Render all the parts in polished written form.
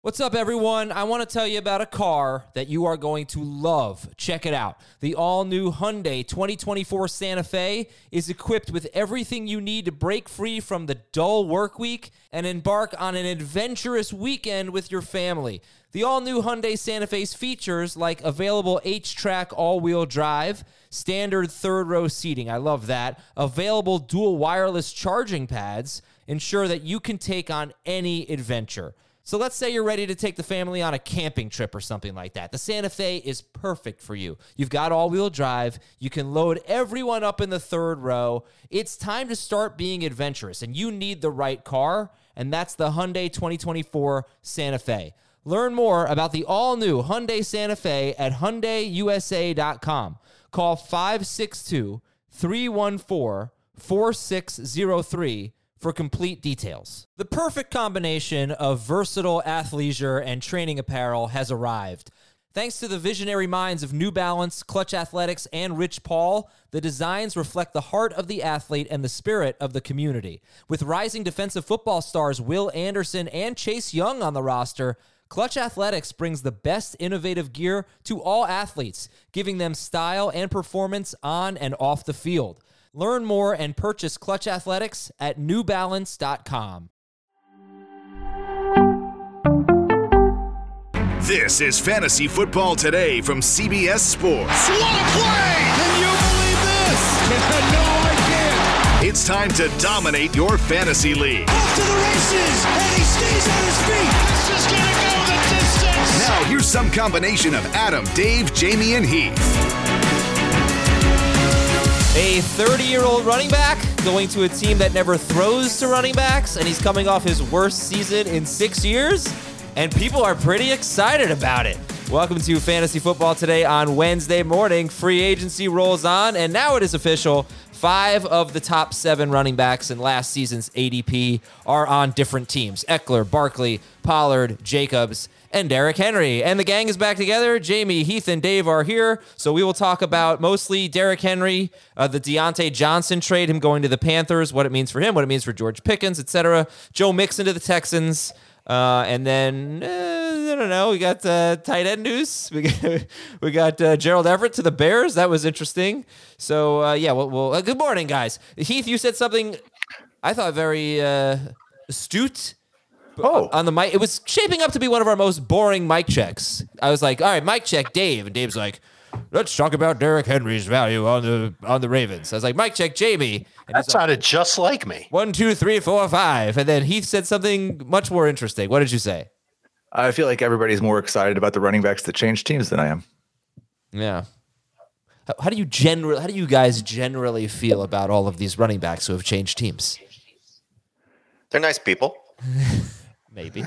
What's up, everyone? I want to tell you about a car that you are going to love. Check it out. The all-new Hyundai 2024 Santa Fe is equipped with everything you need to break free from the dull work week and embark on an adventurous weekend with your family. The all-new Hyundai Santa Fe's features like available H-Track all-wheel drive, standard third-row seating, I love that, available dual wireless charging pads, ensure that you can take on any adventure. So let's say you're ready to take the family on a camping trip or something like that. The Santa Fe is perfect for you. You've got all-wheel drive. You can load everyone up in the third row. It's time to start being adventurous, and you need the right car, and that's the Hyundai 2024 Santa Fe. Learn more about the all-new Hyundai Santa Fe at HyundaiUSA.com. Call 562-314-4603 for complete details. The perfect combination of versatile athleisure and training apparel has arrived. Thanks to the visionary minds of New Balance, Clutch Athletics, and Rich Paul, the designs reflect the heart of the athlete and the spirit of the community. With rising defensive football stars Will Anderson and Chase Young on the roster, Clutch Athletics brings the best innovative gear to all athletes, giving them style and performance on and off the field. Learn more and purchase Clutch Athletics at newbalance.com. This is Fantasy Football Today from CBS Sports. What a play! Can you believe this? No, I can't. It's time to dominate your fantasy league. Off to the races, and he stays on his feet. This is going to go the distance. Now, here's some combination of Adam, Dave, Jamie, and Heath. A 30-year-old running back going to a team that never throws to running backs, and he's coming off his worst season in 6 years, and people are pretty excited about it. Welcome to Fantasy Football Today on Wednesday morning. Free agency rolls on, and now it is official. 5 of the top 7 running backs in last season's ADP are on different teams. Eckler, Barkley, Pollard, Jacobs, and Derrick Henry. And the gang is back together. Jamie, Heath, and Dave are here. So we will talk about mostly Derrick Henry, the Deontay Johnson trade, him going to the Panthers, what it means for him, what it means for George Pickens, etc. Joe Mixon to the Texans. And then, I don't know, we got tight end news. We got Gerald Everett to the Bears. That was interesting. So, well, good morning, guys. Heath, you said something I thought very astute. On the mic. It was shaping up to be one of our most boring mic checks. I was like, all right, mic check, Dave. And Dave's like, let's talk about Derrick Henry's value on the Ravens. I was like, mic check, Jamie. And that sounded just like me. 1, 2, 3, 4, 5. And then Heath said something much more interesting. What did you say? I feel like everybody's more excited about the running backs that change teams than I am. Yeah. How do you guys generally feel about all of these running backs who have changed teams? They're nice people. Maybe.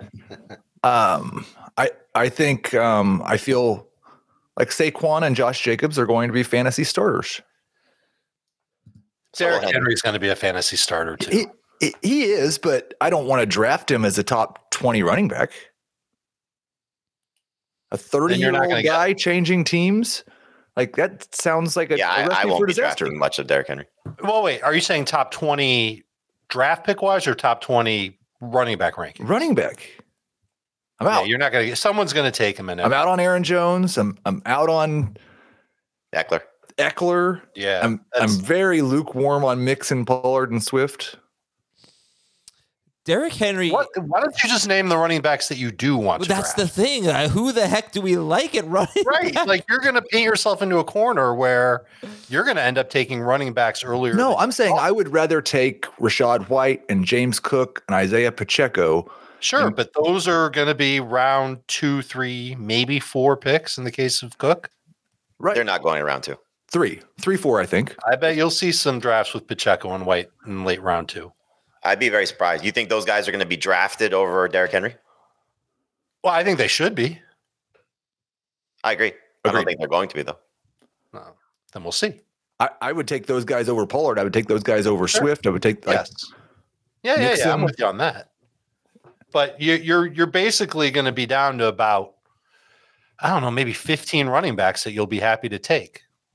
I think I feel like Saquon and Josh Jacobs are going to be fantasy starters. Derrick Henry's going to be a fantasy starter too. He is, but I don't want to draft him as a top 20 running back. A 30-year-old guy changing teams? Like, that sounds like a I won't for be disaster. drafting much of Derrick Henry. Well, wait, are you saying top 20 draft pick wise or top 20 running back ranking? Running back. I'm out. Yeah, you're not going to get. Someone's going to take him. I'm out on Aaron Jones. I'm out on Eckler. Yeah, I'm very lukewarm on Mixon, Pollard, and Swift. Derrick Henry. Why don't you just name the running backs that you do want to That's draft? the thing. Who the heck do we like at running Right. back? Like, you're going to paint yourself into a corner where you're going to end up taking running backs earlier. No, I'm saying I would rather take Rashad White and James Cook and Isaiah Pacheco. Sure, but those are going to be round 2, 3, maybe 4 picks in the case of Cook. Right. They're not going around 2. 3, 4, I think. I bet you'll see some drafts with Pacheco and White in late round 2. I'd be very surprised. You think those guys are going to be drafted over Derrick Henry? Well, I think they should be. I agree. I don't think they're going to be, though. No. Then we'll see. I would take those guys over Pollard. I would take those guys over Swift. I would take Yeah. I'm with you on that. But you're basically going to be down to about, I don't know, maybe 15 running backs that you'll be happy to take.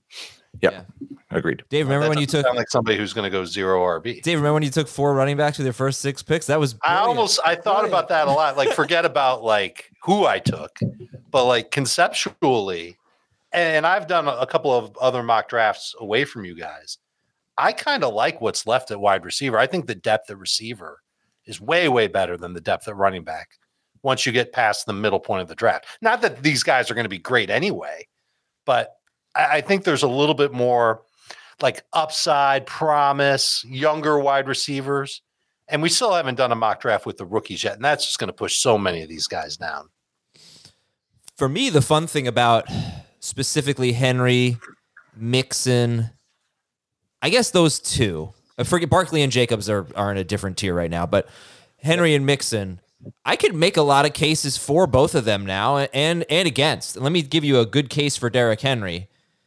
Yep. Agreed. Dave, remember when you took sound like somebody who's going to go 0 RB? Dave, remember when you took 4 running backs with your first 6 picks? That was brilliant. I thought about that a lot. Like, forget about like who I took, but like conceptually, and I've done a couple of other mock drafts away from you guys. I kind of like what's left at wide receiver. I think the depth at receiver is way, way better than the depth at running back once you get past the middle point of the draft. Not that these guys are going to be great anyway, but I think there's a little bit more like upside, promise, younger wide receivers. And we still haven't done a mock draft with the rookies yet. And that's just going to push so many of these guys down. For me, the fun thing about specifically Henry, Mixon, I guess those two, I forget Barkley and Jacobs are in a different tier right now, but Henry and Mixon, I could make a lot of cases for both of them now and against. Let me give you a good case for Derrick Henry.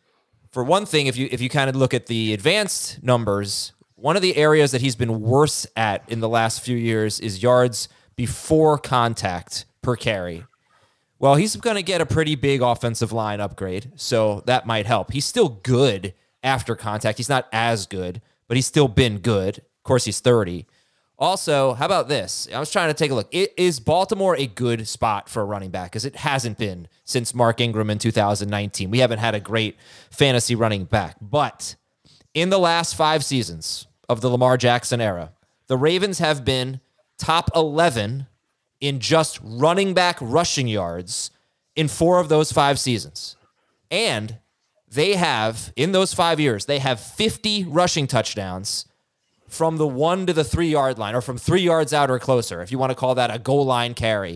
For one thing, if you kind of look at the advanced numbers, one of the areas that he's been worse at in the last few years is yards before contact per carry. Well, he's going to get a pretty big offensive line upgrade, so that might help. He's still good after contact. He's not as good, but he's still been good. Of course, he's 30. Also, how about this? I was trying to take a look. Is Baltimore a good spot for a running back? Because it hasn't been since Mark Ingram in 2019. We haven't had a great fantasy running back. But in the last 5 seasons of the Lamar Jackson era, the Ravens have been top 11 in just running back rushing yards in 4 of those 5 seasons. And they have, in those 5 years, they have 50 rushing touchdowns from the 1 to the 3 yard line, or from 3 yards out or closer, if you want to call that a goal line carry.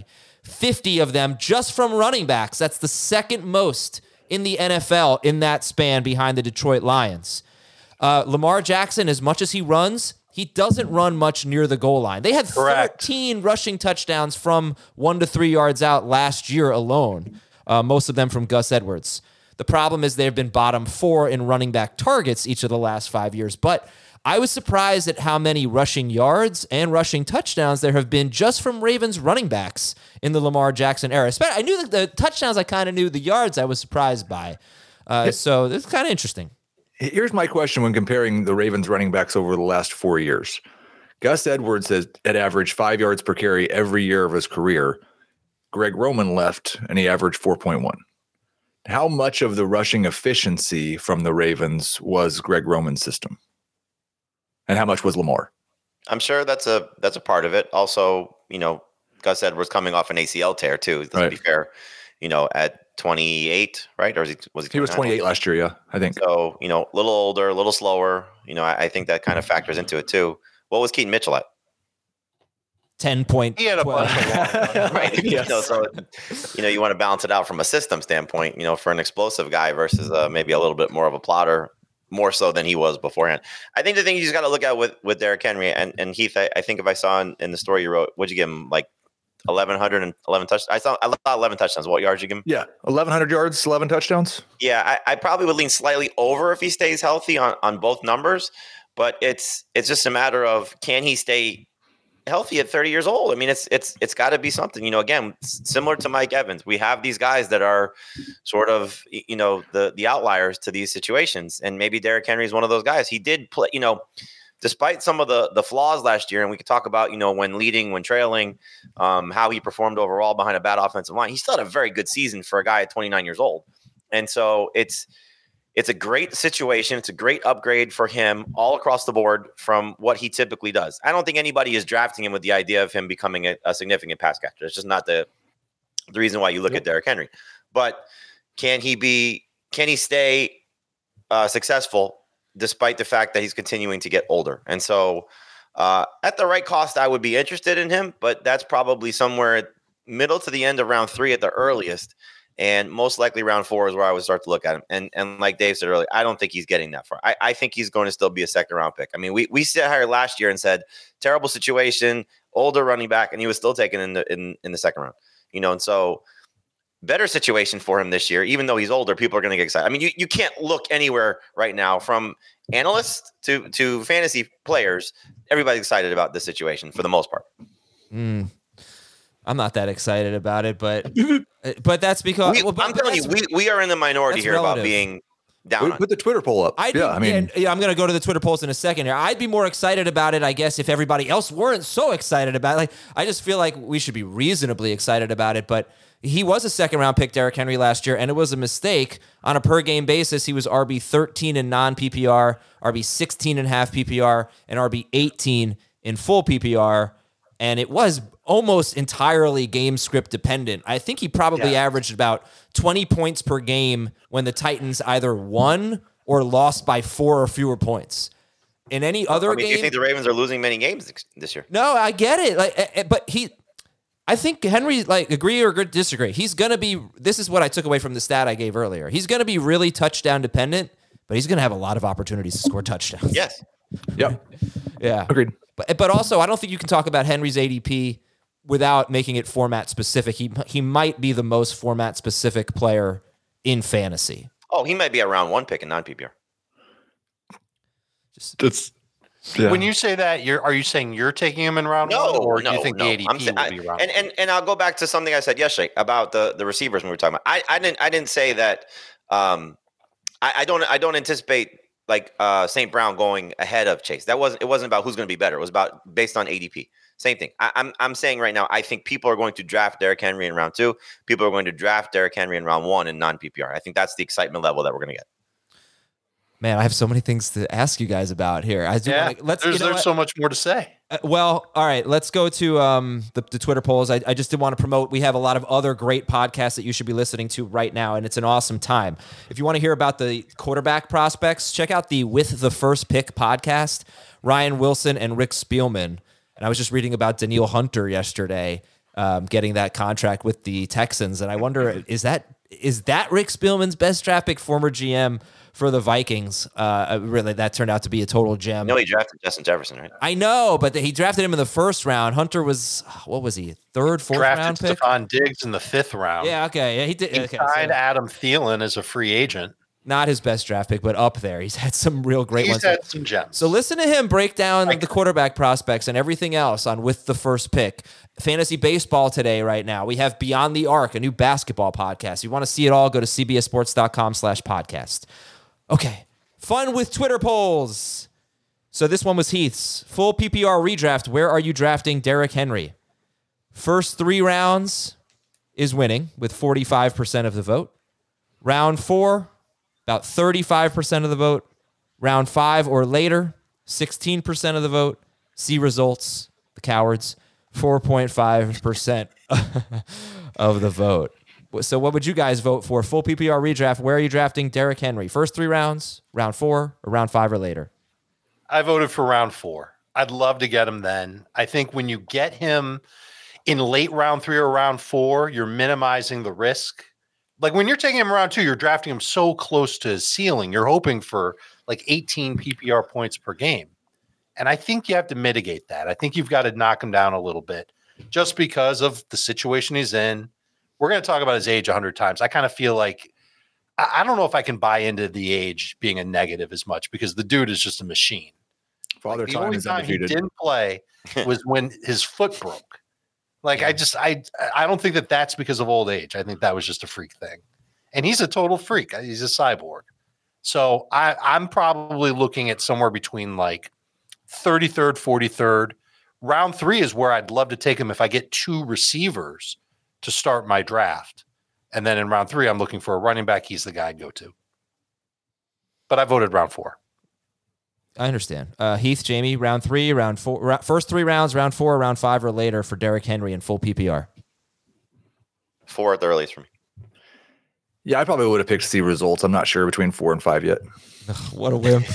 50 of them just from running backs. That's the second most in the NFL in that span behind the Detroit Lions. Lamar Jackson, as much as he runs, he doesn't run much near the goal line. They had 13 rushing touchdowns from 1 to 3 yards out last year alone, most of them from Gus Edwards. The problem is they've been bottom 4 in running back targets each of the last 5 years, but I was surprised at how many rushing yards and rushing touchdowns there have been just from Ravens running backs in the Lamar Jackson era. I knew that the touchdowns, I kind of knew. The yards I was surprised by. So this is kind of interesting. Here's my question when comparing the Ravens running backs over the last 4 years. Gus Edwards had averaged 5 yards per carry every year of his career. Greg Roman left, and he averaged 4.1. How much of the rushing efficiency from the Ravens was Greg Roman's system? And how much was Lamar? I'm sure that's a part of it. Also, Gus Edwards coming off an ACL tear too. To be fair, at 28, right? Or was he? He was 28 last year, yeah, I think. So, a little older, a little slower. I think that kind of factors into it too. What was Keaton Mitchell at? 10 point. He had a bunch of right. Yes. So you want to balance it out from a system standpoint. For an explosive guy versus maybe a little bit more of a plotter. More so than he was beforehand. I think the thing you just got to look at with Derrick Henry and Heath, I think if I saw in the story you wrote, what'd you give him? Like 1,111 touchdowns? I saw 11 touchdowns. What yards you give him? Yeah, 1,100 yards, 11 touchdowns. Yeah, I probably would lean slightly over if he stays healthy on both numbers, but it's just a matter of, can he stay healthy at 30 years old? I mean, it's got to be something. Again, similar to Mike Evans, we have these guys that are sort of the outliers to these situations, and maybe Derrick Henry is one of those guys. He did play, despite some of the flaws last year, and we could talk about when leading, when trailing, how he performed overall behind a bad offensive line. He still had a very good season for a guy at 29 years old, and so it's a great situation. It's a great upgrade for him all across the board from what he typically does. I don't think anybody is drafting him with the idea of him becoming a significant pass catcher. It's just not the reason why you look at Derrick Henry. But can he stay successful despite the fact that he's continuing to get older? And so at the right cost, I would be interested in him, but that's probably somewhere middle to the end of round 3 at the earliest. And most likely round 4 is where I would start to look at him. And like Dave said earlier, I don't think he's getting that far. I think he's going to still be a second round pick. I mean, we sat here last year and said, terrible situation, older running back, and he was still taken in the second round. And so better situation for him this year, even though he's older, people are going to get excited. I mean, you can't look anywhere right now, from analysts to fantasy players. Everybody's excited about this situation for the most part. I'm not that excited about it, but that's because I'm telling you, we are in the minority here about being down. Put the Twitter poll up. I'm going to go to the Twitter polls in a second here. I'd be more excited about it, I guess, if everybody else weren't so excited about it. Like, I just feel like we should be reasonably excited about it, but he was a second-round pick, Derrick Henry, last year, and it was a mistake. On a per-game basis, he was RB 13 in non-PPR, RB 16 in half PPR, and RB 18 in full PPR, and it was almost entirely game script dependent. I think he probably averaged about 20 points per game when the Titans either won or lost by 4 or fewer points. In any other game, do you think the Ravens are losing many games this year? No, I get it. But I think Henry, agree or disagree. He's going to be, this is what I took away from the stat I gave earlier. He's going to be really touchdown dependent, but he's going to have a lot of opportunities to score touchdowns. Yes. Yep. Yeah. Agreed. But also, I don't think you can talk about Henry's ADP without making it format specific. He might be the most format specific player in fantasy. Oh, he might be a round 1 pick in non-PPR. When you say that, are you saying you're taking him in round 1, or do you think the ADP will be round 1? And I'll go back to something I said yesterday about the receivers when we were talking about. I didn't say that. I don't anticipate St. Brown going ahead of Chase. It wasn't about who's going to be better. It was about based on ADP. Same thing. I'm saying right now, I think people are going to draft Derrick Henry in round 2. People are going to draft Derrick Henry in round 1 in non-PPR. I think that's the excitement level that we're going to get. Man, I have so many things to ask you guys about here. There's so much more to say. Well, all right, let's go to the Twitter polls. I just did want to promote. We have a lot of other great podcasts that you should be listening to right now, and it's an awesome time. If you want to hear about the quarterback prospects, check out the With the First Pick podcast, Ryan Wilson and Rick Spielman. And I was just reading about Danielle Hunter yesterday, getting that contract with the Texans, and I wonder, is that Rick Spielman's best draft pick, former GM for the Vikings? Really, that turned out to be a total gem. No, he drafted Justin Jefferson, right? I know, but he drafted him in the first round. Hunter was, what was he, third, fourth round pick? Drafted Stephon Diggs in the 5th round. Yeah, okay. Yeah, he did. He signed Adam Thielen as a free agent. Not his best draft pick, but up there. He's had some real great ones. He's had some gems. So listen to him break down the quarterback prospects and everything else on With the First Pick. Fantasy baseball today right now. We have Beyond the Arc, a new basketball podcast. You want to see it all, go to cbssports.com/podcast. Okay, fun with Twitter polls. So this one was Heath's. Full PPR redraft. Where are you drafting Derrick Henry? First 3 rounds is winning with 45% of the vote. Round 4, about 35% of the vote. Round 5 or later, 16% of the vote. See results, the cowards, 4.5% of the vote. So what would you guys vote for? Full PPR redraft. Where are you drafting Derrick Henry? First 3 rounds, round 4, or round 5 or later? I voted for round 4. I'd love to get him then. I think when you get him in late round 3 or round 4, you're minimizing the risk. Like when you're taking him round 2, you're drafting him so close to his ceiling. You're hoping for 18 PPR points per game. And I think you have to mitigate that. I think you've got to knock him down a little bit just because of the situation he's in. We're going to talk about his age 100 times. I kind of feel like I don't know if I can buy into the age being a negative as much because the dude is just a machine. Father the Time only is time he undefeated. didn't play was when his foot broke. I don't think that's because of old age. I think that was just a freak thing. And he's a total freak. He's a cyborg. So I'm probably looking at somewhere between 33rd, 43rd. Round 3 is where I'd love to take him if I get 2 receivers to start my draft. And then in round 3, I'm looking for a running back. He's the guy I'd go to. But I voted round 4. I understand. Heath, Jamie, round 3, round 4, first 3 rounds, round 4, round 5 or later for Derrick Henry in full PPR. 4 at the earliest for me. Yeah, I probably would have picked C results. I'm not sure between 4 and 5 yet. What a wimp.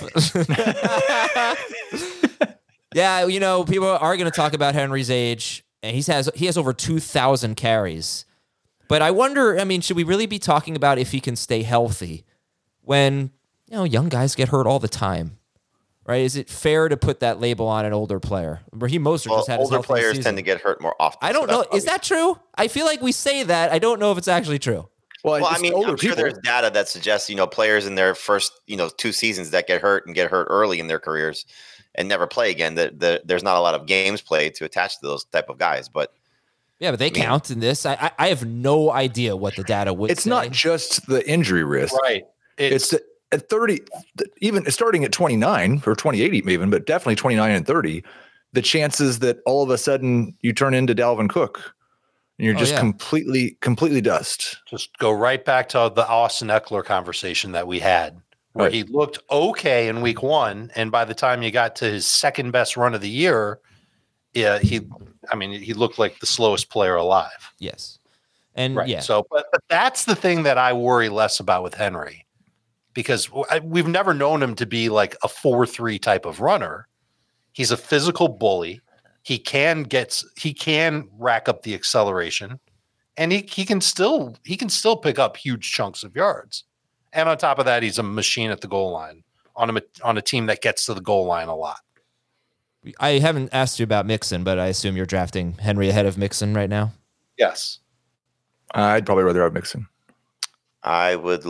Yeah, people are going to talk about Henry's age, and he has over 2,000 carries. But I wonder, should we really be talking about if he can stay healthy when, young guys get hurt all the time? Right? Is it fair to put that label on an older player? Raheem Mostert just had his older players season. tend to get hurt more often. I don't know. Is that true? I feel like we say that. I don't know if it's actually true. Well, I'm sure there's data that suggests, players in their first, 2 seasons that get hurt early in their careers and never play again. There's not a lot of games played to attach to those type of guys, but they count in this. I have no idea what the data would. It's say. not just the injury risk, right? It's at 30, even starting at 29 or 28 even, but definitely 29 and 30, the chances that all of a sudden you turn into Dalvin Cook and you're just completely dust. Just go right back to the Austin Eckler conversation that we had, where he looked okay in week 1. And by the time you got to his second best run of the year, he looked like the slowest player alive. Yes. And So, but that's the thing that I worry less about with Henry, because we've never known him to be like a 4.3 type of runner. He's a physical bully. He can rack up the acceleration, and he can still pick up huge chunks of yards. And on top of that, he's a machine at the goal line on a team that gets to the goal line a lot. I haven't asked you about Mixon, but I assume you're drafting Henry ahead of Mixon right now. Yes. I'd probably rather have Mixon. I would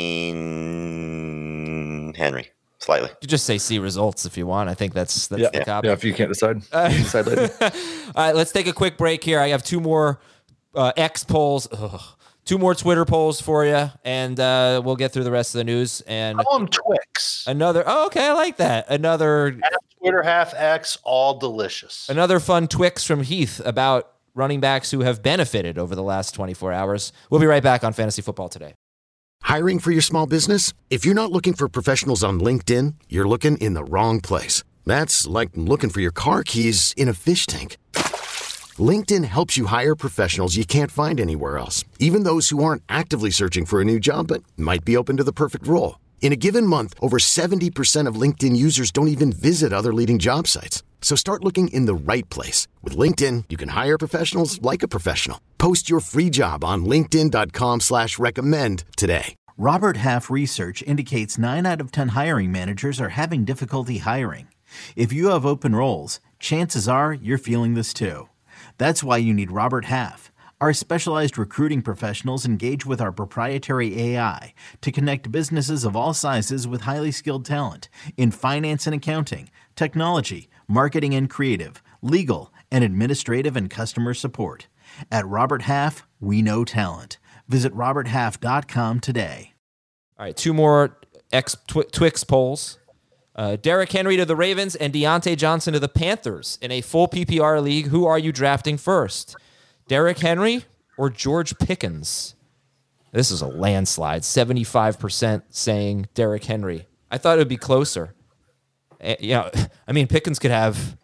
lean Henry slightly. You just say see results if you want. I think that's the copy. Yeah, if you can't decide, you can decide later. All right, let's take a quick break here. I have 2 more X polls, 2 more Twitter polls for you, and we'll get through the rest of the news. And call them Twix. Another. Oh, okay, I like that. Another half Twitter, half X, all delicious. Another fun Twix from Heath about running backs who have benefited over the last 24 hours. We'll be right back on Fantasy Football Today. Hiring for your small business? If you're not looking for professionals on LinkedIn, you're looking in the wrong place. That's like looking for your car keys in a fish tank. LinkedIn helps you hire professionals you can't find anywhere else, even those who aren't actively searching for a new job but might be open to the perfect role. In a given month, over 70% of LinkedIn users don't even visit other leading job sites. So start looking in the right place. With LinkedIn, you can hire professionals like a professional. Post your free job on linkedin.com/recommend today. Robert Half research indicates 9 out of 10 hiring managers are having difficulty hiring. If you have open roles, chances are you're feeling this too. That's why you need Robert Half. Our specialized recruiting professionals engage with our proprietary AI to connect businesses of all sizes with highly skilled talent in finance and accounting, technology, marketing and creative, legal, and administrative and customer support. At Robert Half, we know talent. Visit roberthalf.com today. All right, 2 more Twix polls. Derrick Henry to the Ravens and Deontay Johnson to the Panthers in a full PPR league. Who are you drafting first? Derrick Henry or George Pickens? This is a landslide. 75% saying Derrick Henry. I thought it would be closer. Pickens could have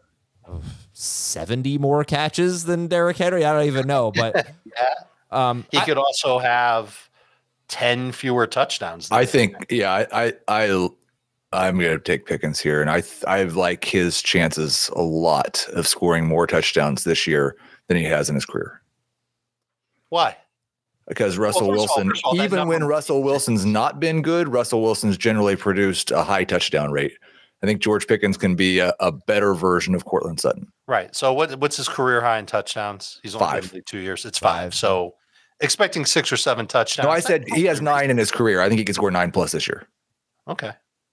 70 more catches than Derrick Henry. I don't even know, but he could also have 10 fewer touchdowns. I think, I'm going to take Pickens here, and I like his chances a lot of scoring more touchdowns this year than he has in his career. Why? Because Russell Wilson, even when Russell Wilson's not been good, Russell Wilson's generally produced a high touchdown rate. I think George Pickens can be a better version of Courtland Sutton. Right. So what's his career high in touchdowns? He's only 5. played 2 years. It's 5. So expecting 6 or 7 touchdowns. No, I said he has 9 in his career. I think he can score 9+ this year. Okay.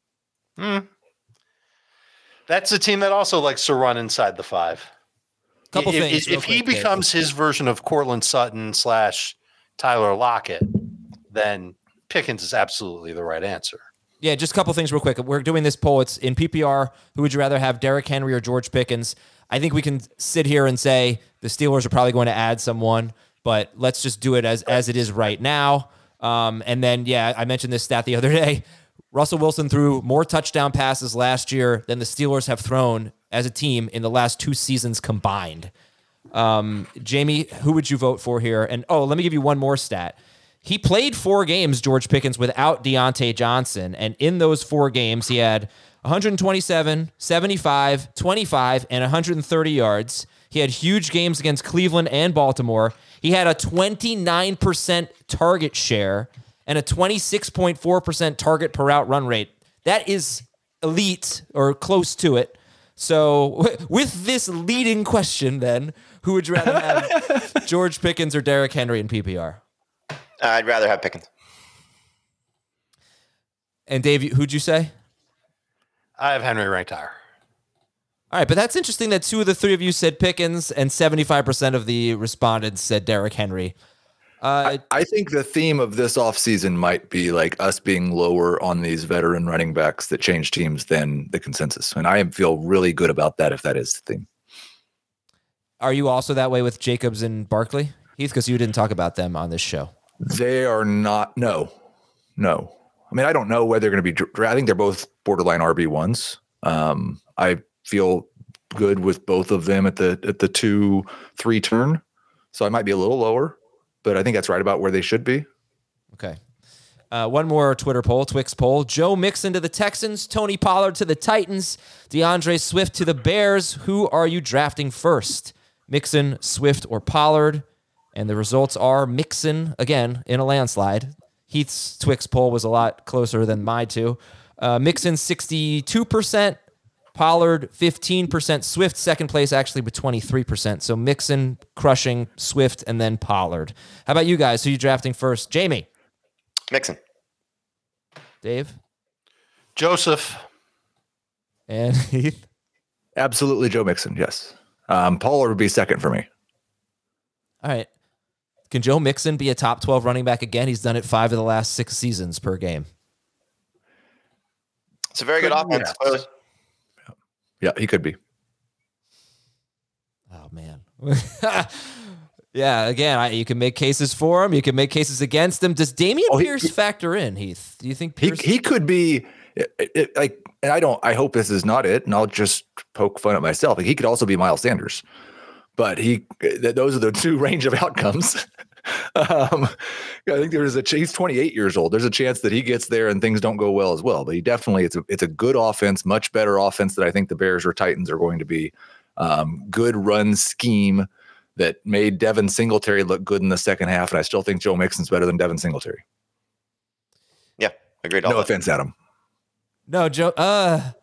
That's a team that also likes to run inside the 5. Couple things. If he becomes his version of Courtland Sutton / Tyler Lockett, then Pickens is absolutely the right answer. Yeah, just a couple things real quick. We're doing this poll. It's in PPR. Who would you rather have, Derrick Henry or George Pickens? I think we can sit here and say the Steelers are probably going to add someone, but let's just do it as it is right now. And then, I mentioned this stat the other day. Russell Wilson threw more touchdown passes last year than the Steelers have thrown as a team in the last 2 seasons combined. Jamie, who would you vote for here? And let me give you one more stat. He played 4 games, George Pickens, without Deontay Johnson. And in those 4 games, he had 127, 75, 25, and 130 yards. He had huge games against Cleveland and Baltimore. He had a 29% target share and a 26.4% target per route run rate. That is elite or close to it. So with this leading question, then, who would you rather have, George Pickens or Derrick Henry in PPR? I'd rather have Pickens. And Dave, who'd you say? I have Henry ranked higher. All right, but that's interesting that 2 of the 3 of you said Pickens and 75% of the respondents said Derrick Henry. I think the theme of this offseason might be like us being lower on these veteran running backs that change teams than the consensus. And I feel really good about that if that is the theme. Are you also that way with Jacobs and Barkley, Heath? Because you didn't talk about them on this show. They are not. No. I mean, I don't know whether they're going to be. I think they're both borderline RB1s. I feel good with both of them at the 2-3 turn. So I might be a little lower, but I think that's right about where they should be. Okay. One more Twitter poll, Twix poll. Joe Mixon to the Texans, Tony Pollard to the Titans, DeAndre Swift to the Bears. Who are you drafting first? Mixon, Swift, or Pollard? And the results are Mixon, again, in a landslide. Heath's Twix poll was a lot closer than my two. Mixon, 62%. Pollard, 15%. Swift, second place, actually, with 23%. So Mixon crushing Swift and then Pollard. How about you guys? Who are you drafting first? Jamie. Mixon. Dave. Joseph. And Heath. Absolutely Joe Mixon, yes. Pollard would be second for me. All right. Can Joe Mixon be a top 12 running back again? He's done it 5 of the last 6 seasons per game. It's a very good offense. Yeah, he could be. Oh, man. Yeah, again, you can make cases for him. You can make cases against him. Does Dameon Pierce factor in, Heath? Do you think Pierce? He could be like, and I hope this is not it, and I'll just poke fun at myself. Like, he could also be Miles Sanders, but those are the two range of outcomes. I think he's 28 years old. There's a chance that he gets there and things don't go well as well. But he definitely, it's a good offense, much better offense than I think the Bears or Titans are going to be. Good run scheme that made Devin Singletary look good in the second half, and I still think Joe Mixon's better than Devin Singletary. Yeah, agreed. No offense, Adam. No, Joe. I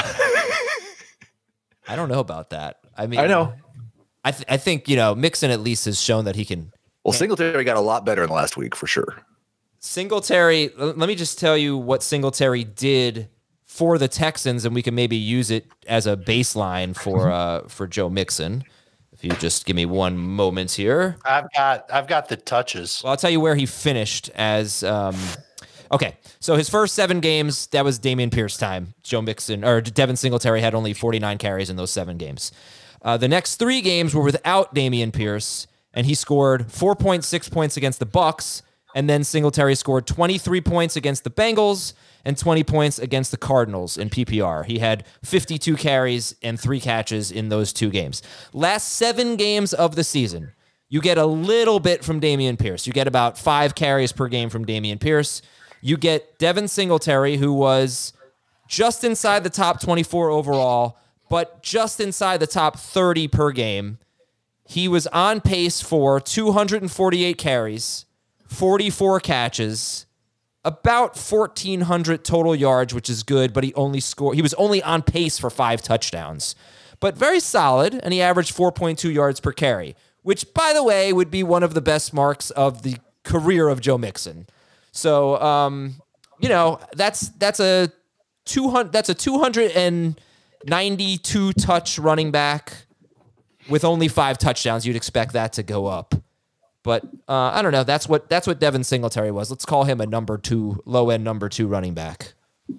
don't know about that. I mean, I know. I think Mixon at least has shown that he can. Well, Singletary got a lot better in the last week for sure. Singletary, let me just tell you what Singletary did for the Texans, and we can maybe use it as a baseline for Joe Mixon. If you just give me one moment here. I've got the touches. Well, I'll tell you where he finished as okay. So his first 7 games, that was Dameon Pierce time. Joe Mixon or Devin Singletary had only 49 carries in those 7 games. The next 3 games were without Dameon Pierce, and he scored 4.6 points against the Bucs, and then Singletary scored 23 points against the Bengals and 20 points against the Cardinals in PPR. He had 52 carries and 3 catches in those 2 games. Last 7 games of the season, you get a little bit from Dameon Pierce. You get about 5 carries per game from Dameon Pierce. You get Devin Singletary, who was just inside the top 24 overall, but just inside the top 30 per game. He was on pace for 248 carries, 44 catches, about 1,400 total yards, which is good, but he was only on pace for 5 touchdowns. But very solid, and he averaged 4.2 yards per carry, which, by the way, would be one of the best marks of the career of Joe Mixon. So, that's a 292 touch running back with only 5 touchdowns. You'd expect that to go up. But I don't know. That's what Devin Singletary was. Let's call him a number 2, low-end number 2 running back.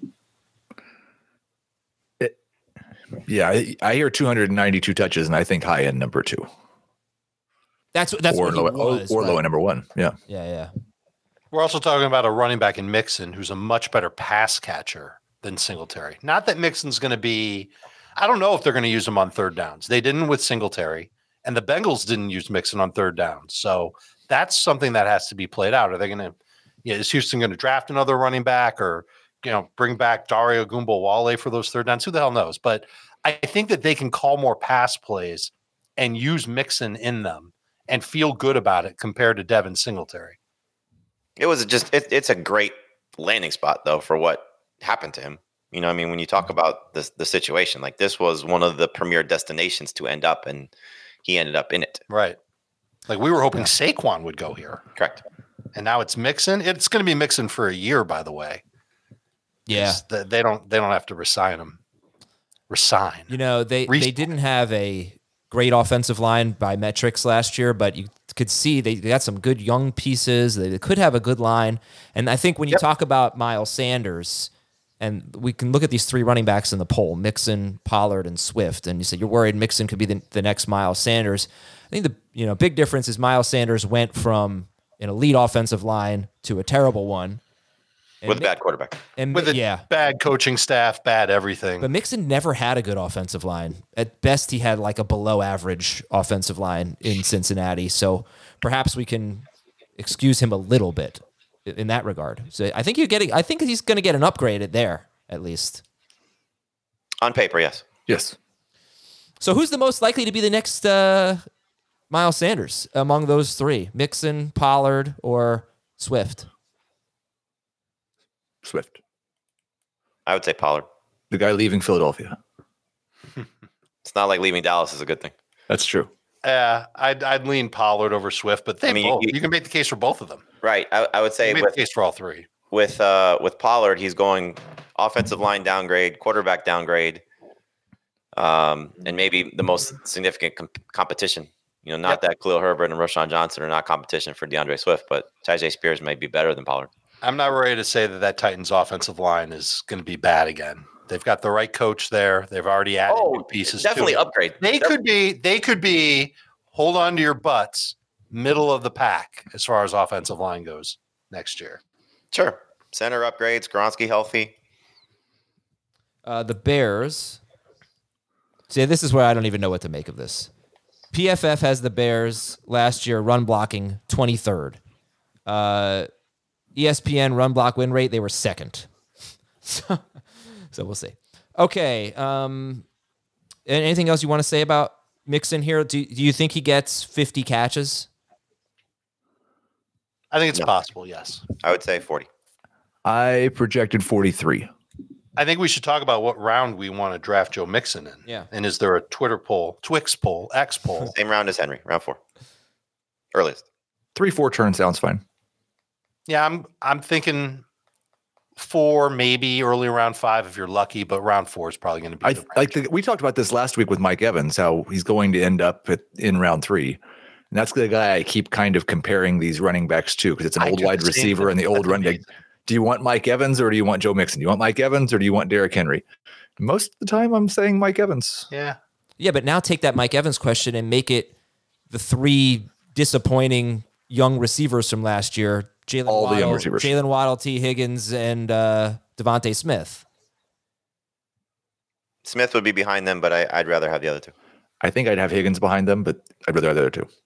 I hear 292 touches, and I think high-end number 2. That's what he was. Or low-end number 1, yeah. Yeah. We're also talking about a running back in Mixon who's a much better pass catcher than Singletary. Not that Mixon's going to be – I don't know if they're going to use him on third downs. They didn't with Singletary. And the Bengals didn't use Mixon on third down. So that's something that has to be played out. Are they going to, is Houston going to draft another running back or, bring back Dario Ogunbowale for those third downs? Who the hell knows? But I think that they can call more pass plays and use Mixon in them and feel good about it compared to Devin Singletary. It was it's a great landing spot though, for what happened to him. When you talk about the situation, like this was one of the premier destinations to end up, and he ended up in it. Right. Like we were hoping Saquon would go here. Correct. And now it's Mixon. It's going to be Mixon for a year, by the way. Yeah. They don't have to resign him. They didn't have a great offensive line by metrics last year, but you could see they got some good young pieces. They could have a good line. And I think when you talk about Miles Sanders, and we can look at these three running backs in the poll, Mixon, Pollard, and Swift, and you said you're worried Mixon could be the next Miles Sanders. I think the big difference is Miles Sanders went from an elite offensive line to a terrible one. With a bad quarterback. And with a bad coaching staff, bad everything. But Mixon never had a good offensive line. At best, he had like a below average offensive line in Cincinnati. So perhaps we can excuse him a little bit in that regard. So I think he's going to get an upgrade there, at least. On paper, yes. Yes. So who's the most likely to be the next Miles Sanders among those three? Mixon, Pollard, or Swift? Swift. I would say Pollard. The guy leaving Philadelphia. It's not like leaving Dallas is a good thing. That's true. I'd lean Pollard over Swift, but you can make the case for both of them. Right. I would say make the case for all three. With Pollard, he's going offensive line downgrade, quarterback downgrade, and maybe the most significant competition. Not that Khalil Herbert and Rashawn Johnson are not competition for DeAndre Swift, but Tyjae Spears might be better than Pollard. I'm not ready to say that Titans offensive line is going to be bad again. They've got the right coach there. They've already added new pieces. Definitely to it. Upgrade. They could be hold on to your butts, middle of the pack as far as offensive line goes next year. Sure. Center upgrades, Skoronski healthy. The Bears. See, this is where I don't even know what to make of this. PFF has the Bears last year run blocking 23rd. ESPN run block win rate, they were second. So we'll see. Okay. Anything else you want to say about Mixon here? Do you think he gets 50 catches? I think it's possible, yes. I would say 40. I projected 43. I think we should talk about what round we want to draft Joe Mixon in. Yeah. And is there a Twitter poll, Twix poll, X poll? Same round as Henry, round 4. Earliest. 3-4 turn sounds fine. Yeah, I'm thinking 4, maybe early round 5 if you're lucky, but round 4 is probably going to be. We talked about this last week with Mike Evans, how he's going to end up in round 3, and that's the guy I keep kind of comparing these running backs to because it's an old wide receiver and the old running back. Do you want Mike Evans or do you want Joe Mixon? Do you want Mike Evans or do you want Derrick Henry? Most of the time, I'm saying Mike Evans. Yeah, but now take that Mike Evans question and make it the 3 disappointing young receivers from last year. Jalen Waddle, T. Higgins, and Devontae Smith. Smith would be behind them, but I'd rather have the other 2. I think I'd have Higgins behind them, but I'd rather have the other 2.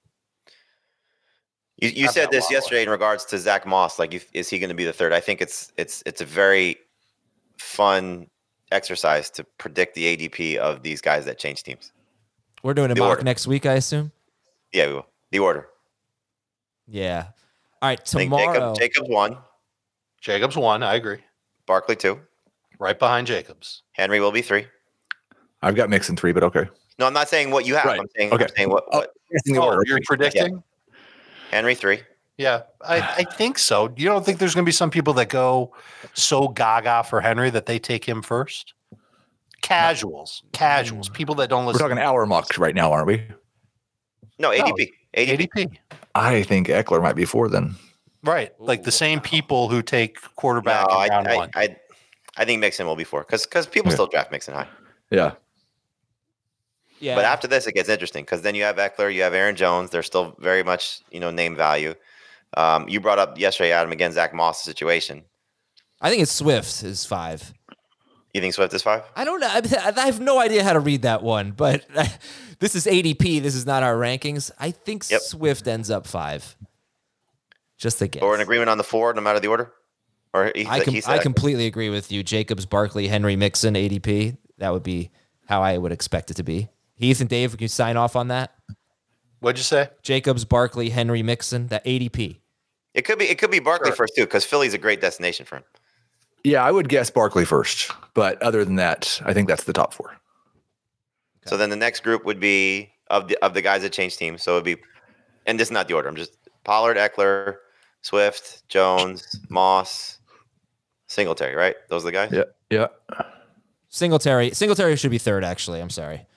You said this yesterday in regards to Zach Moss. Like, is he going to be the 3rd? I think it's a very fun exercise to predict the ADP of these guys that change teams. We're doing a mock next week, I assume. Yeah, we will. The order. Yeah. All right, tomorrow. Jacobs 1. Jacobs 1, I agree. Barkley 2. Right behind Jacobs. Henry will be 3. I've got Mixon 3, but okay. No, I'm not saying what you have. Right. I'm saying what in the order. You're predicting? Yeah. Henry 3. Yeah, I think so. You don't think there's going to be some people that go so gaga for Henry that they take him first? Casuals, people that don't listen. We're talking hour mocks right now, aren't we? No, ADP. ADP. I think Eckler might be 4 then. Right. Like the same people who take quarterback in round 1. I think Mixon will be 4 because people still draft Mixon high. Yeah. Yeah. But after this, it gets interesting because then you have Eckler, you have Aaron Jones. They're still very much, name value. You brought up yesterday, Adam, again, Zach Moss' situation. I think it's Swift is 5. You think Swift is 5? I don't know. I have no idea how to read that one, but this is ADP. This is not our rankings. I think Swift ends up 5. Just a guess. Or an agreement on the 4, no matter the order? Or I completely agree with you. Jacobs, Barkley, Henry, Mixon, ADP. That would be how I would expect it to be. Heath and Dave, can you sign off on that? What'd you say? Jacobs, Barkley, Henry, Mixon, that ADP. It could be Barkley first too, because Philly's a great destination for him. Yeah, I would guess Barkley first, but other than that, I think that's the top 4. Okay. So then the next group would be of the guys that change teams. So it'd be, and this is not the order. I'm just Pollard, Eckler, Swift, Jones, Moss, Singletary. Right? Those are the guys. Yeah. Singletary should be 3rd. Actually, I'm sorry.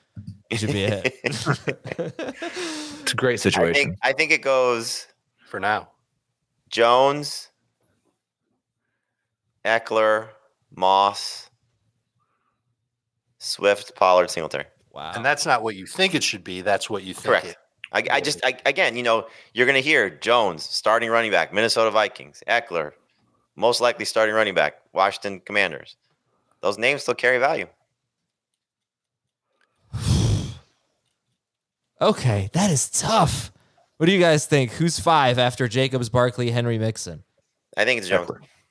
He should be a hit. It's a great situation. I think it goes For now. Jones, Eckler, Moss, Swift, Pollard, Singletary. Wow. And that's not what you think it should be. That's what you think. Correct. Again, you're going to hear Jones, starting running back, Minnesota Vikings, Eckler, most likely starting running back, Washington Commanders. Those names still carry value. Okay, that is tough. What do you guys think? Who's 5 after Jacobs, Barkley, Henry, Mixon? I think it's Jones.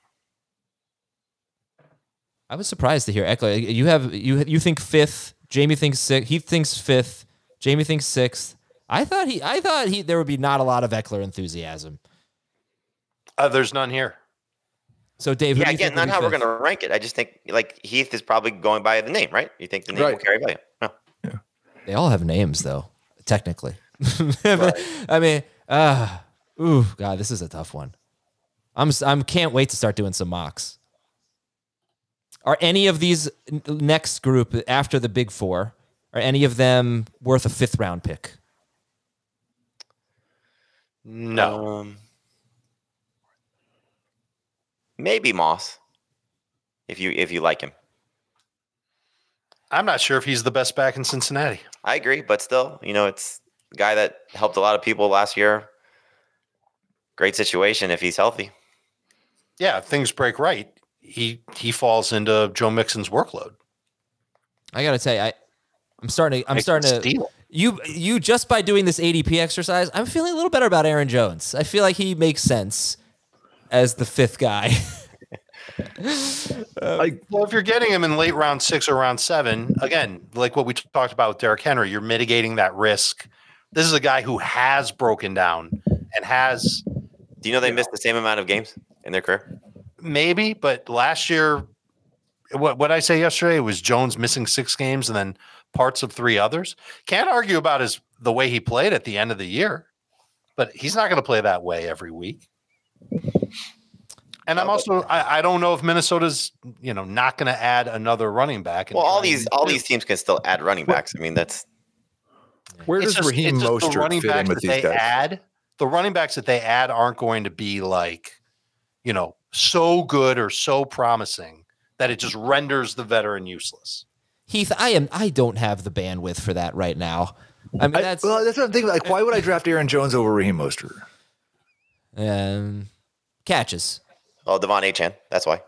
I was surprised to hear Eckler. You think 5th. Jamie thinks 6th. He thinks 5th. Jamie thinks 6th. I thought there would be not a lot of Eckler enthusiasm. There's none here. So Dave, Yeah, again, not how we're going to rank it. I just think like Heath is probably going by the name, right? You think the name will carry value? No. Yeah. They all have names though, technically. Right. I mean, God, this is a tough one. I'm can't wait to start doing some mocks. Are any of these next group after the big 4, are any of them worth a 5th round pick? No. Maybe Moss, if you like him. I'm not sure if he's the best back in Cincinnati. I agree, but still, it's a guy that helped a lot of people last year. Great situation if he's healthy. Yeah, if things break right, he falls into Joe Mixon's workload. I gotta tell you, I'm starting to steal. You just by doing this ADP exercise, I'm feeling a little better about Aaron Jones. I feel like he makes sense as the 5th guy. Well, if you're getting him in late round 6 or round 7, again, like what we talked about with Derrick Henry, you're mitigating that risk. This is a guy who has broken down and has. Do you know they missed the same amount of games in their career? Maybe, but last year, what I say yesterday was Jones missing 6 games and then parts of 3 others. Can't argue about the way he played at the end of the year, but he's not going to play that way every week. And I don't know if Minnesota's not going to add another running back. Well, all these teams can still add running backs. I mean, that's where does Raheem Mostert fit in with these guys? The running backs that they add aren't going to be like, so good or so promising that it just renders the veteran useless. Heath, I don't have the bandwidth for that right now. I mean, that's what I'm thinking. Like, why would I draft Aaron Jones over Raheem Mostert? Catches. Oh, Devon Achane. That's why.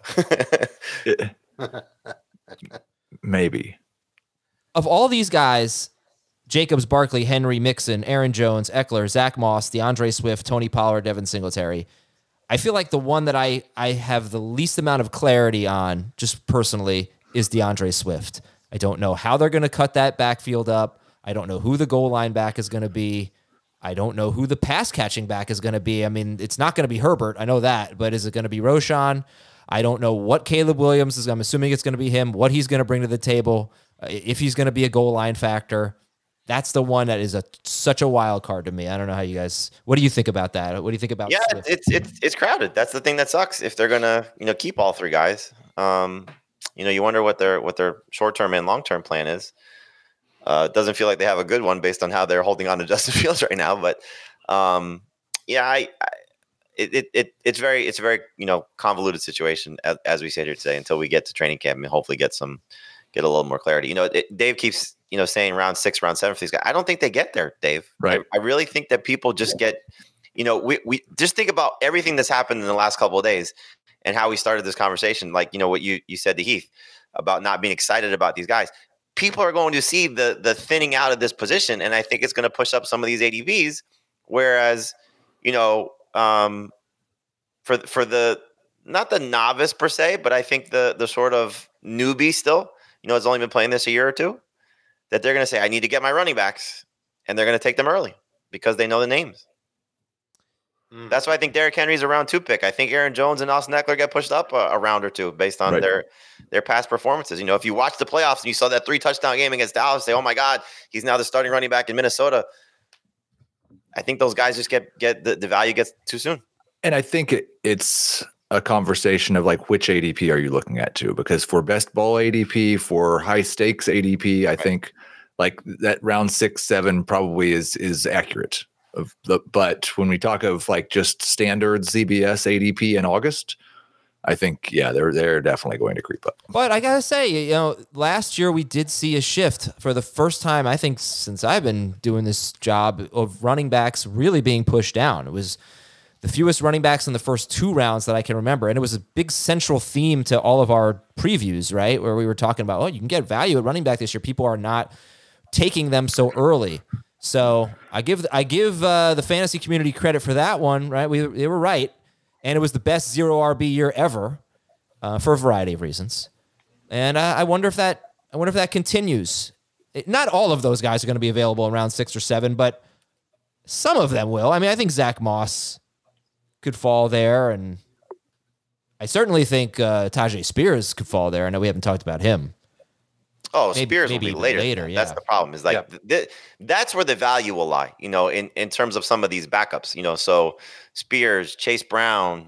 Maybe. Of all these guys, Jacobs, Barkley, Henry, Mixon, Aaron Jones, Eckler, Zach Moss, DeAndre Swift, Tony Pollard, Devin Singletary, I feel like the one that I have the least amount of clarity on, just personally, is DeAndre Swift. I don't know how they're going to cut that backfield up. I don't know who the goal line back is going to be. I don't know who the pass catching back is going to be. I mean, it's not going to be Herbert. I know that, but is it going to be Roshan? I don't know what Caleb Williams is. I'm assuming it's going to be him, what he's going to bring to the table, if he's going to be a goal line factor. That's the one that is such a wild card to me. I don't know how you guys, what do you think about that? What do you think about Swift? It's crowded. That's the thing that sucks. If they're going to, keep all 3 guys, you wonder what their short-term and long-term plan is. It doesn't feel like they have a good one based on how they're holding on to Justin Fields right now. But it's a very convoluted situation as we sit here today until we get to training camp and hopefully get a little more clarity. Dave keeps saying round 6, round 7 for these guys. I don't think they get there, Dave. Right. I really think that people just get we just think about everything that's happened in the last couple of days and how we started this conversation. Like what you said to Heath about not being excited about these guys. People are going to see the thinning out of this position, and I think it's going to push up some of these ADVs. Whereas, for the not the novice per se, but I think the sort of newbie still, has only been playing this a year or 2, that they're going to say, I need to get my running backs, and they're going to take them early because they know the names. That's why I think Derrick Henry's a round 2 pick. I think Aaron Jones and Austin Eckler get pushed up a round or 2 based on their past performances. If you watch the playoffs and you saw that 3-touchdown game against Dallas, say, oh my God, he's now the starting running back in Minnesota. I think those guys just get the value gets too soon. And I think it's a conversation of like, which ADP are you looking at too? Because for best ball ADP, for high stakes ADP, I think like that round 6, 7 probably is accurate. But when we talk of like just standard CBS ADP in August, I think, yeah, they're definitely going to creep up. But I gotta say, last year we did see a shift for the first time, I think, since I've been doing this job, of running backs really being pushed down. It was the fewest running backs in the first 2 rounds that I can remember, and it was a big central theme to all of our previews, right? Where we were talking about, you can get value at running back this year. People are not taking them so early. So I give the fantasy community credit for that one, right? They were right. And it was the best 0 RB year ever for a variety of reasons. And I wonder if that continues. Not all of those guys are going to be available in round 6 or 7, but some of them will. I mean, I think Zach Moss could fall there, and I certainly think Tajay Spears could fall there. I know we haven't talked about him. Oh, Spears will be later. Yeah. That's the problem. Is like that's where the value will lie. In terms of some of these backups. So Spears, Chase Brown.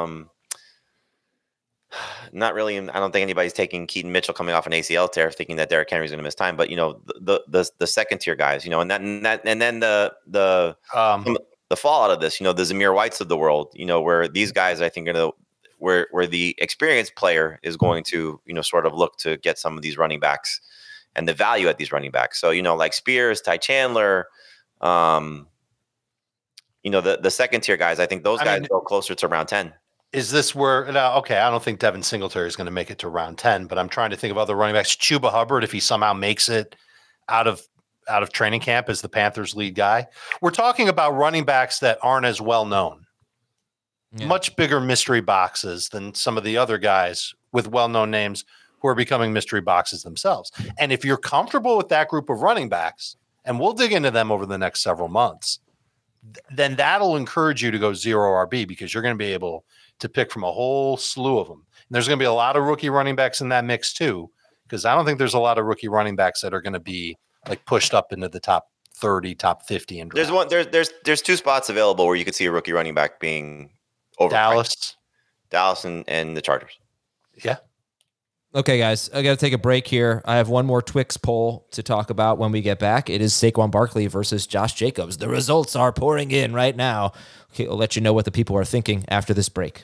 Not really. I don't think anybody's taking Keaton Mitchell coming off an ACL tear, thinking that Derrick Henry's going to miss time. But the second tier guys. And then the fallout of this. The Zamir Whites of the world. Where these guys, I think, are where the experienced player is going to, sort of look to get some of these running backs and the value at these running backs. So, like Spears, Ty Chandler, the second tier guys, I think those guys go closer to round 10. Is this where, okay, I don't think Devin Singletary is going to make it to round 10, but I'm trying to think of other running backs. Chuba Hubbard, if he somehow makes it out of training camp as the Panthers lead guy. We're talking about running backs that aren't as well known. Yeah. Much bigger mystery boxes than some of the other guys with well-known names who are becoming mystery boxes themselves. And if you're comfortable with that group of running backs, and we'll dig into them over the next several months, then that'll encourage you to go 0 RB because you're going to be able to pick from a whole slew of them. And there's going to be a lot of rookie running backs in that mix too, because I don't think there's a lot of rookie running backs that are going to be like pushed up into the top 30, top 50. And there's 2 spots available where you could see a rookie running back being overpriced. Dallas and the Chargers. Yeah. Okay, guys, I got to take a break here. I have one more Twix poll to talk about when we get back. It is Saquon Barkley versus Josh Jacobs. The results are pouring in right now. Okay, I'll let you know what the people are thinking after this break.